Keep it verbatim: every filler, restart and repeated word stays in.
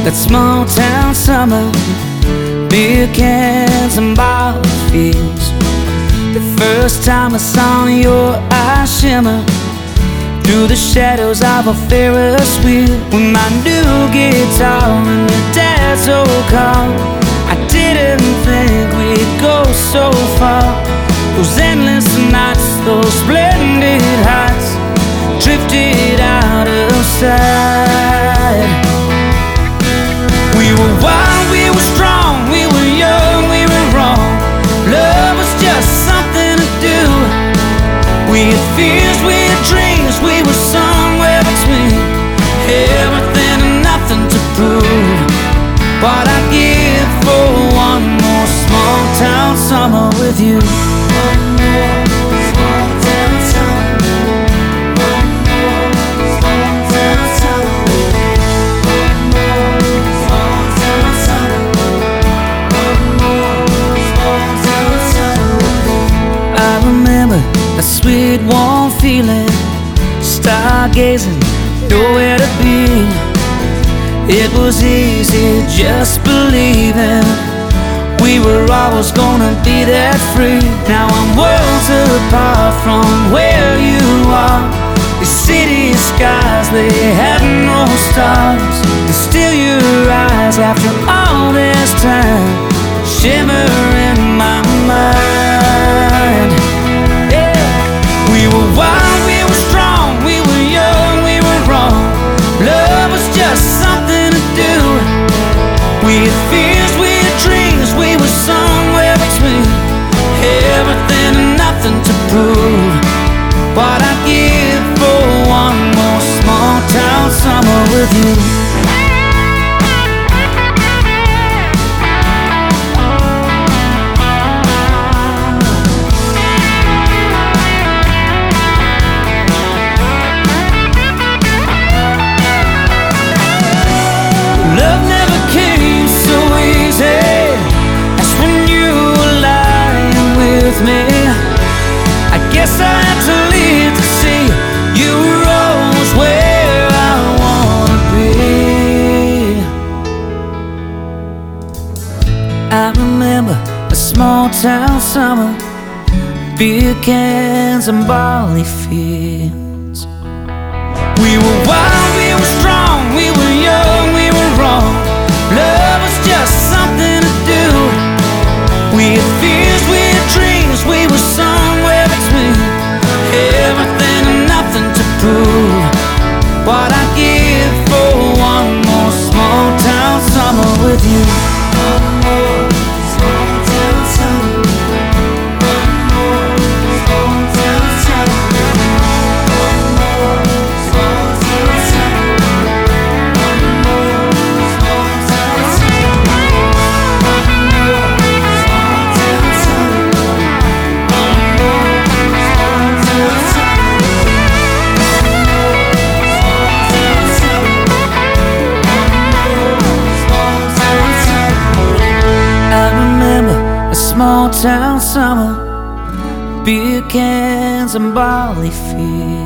that small town summer, beer cans and bottle fields. The first time I saw your eyes shimmer through the shadows of a Ferris wheel. With my new guitar and your dad's old car, I didn't think we'd go so far. Those endless nights, those splendid heights, drifted out of sight. We were wild, we were strong, we were young, we were wrong. Love was just something to do. We had fears, we had dreams, we were somewhere between everything and nothing to prove. What I'd give for one more small town summer with you. One more small town summer. One more small town summer. One more small town summer. One more small town summer. I remember a sweet warm feeling, stargazing, nowhere to be. It was easy just believing we were always gonna be that free. Now I'm worlds apart from where you are. The city skies, they have no stars, and still your eyes after all this time shimmer in my mind. Yeah, we were wild, we were strong, we were young, we were wrong. Love was just something to do. We had fears, we had dreams, we were somewhere between everything and nothing to prove. What I'd give for one more small town summer with you. Love never came so easy as when you were lying with me. I guess I had to live to see you were always where I wanna be. I remember a small town summer, beer cans and barley fields. We were wild, we were strong, we were young, we were wrong. Love was just something to do. We had fears, we had dreams, we were somewhere between everything and nothing to prove. What I'd give for one more small town summer with you. One more small town summer. One more small town summer. One more small town summer. One more small town summer. One more small town summer. One more small town summer. I remember a small town summer, beer cans and barley fields.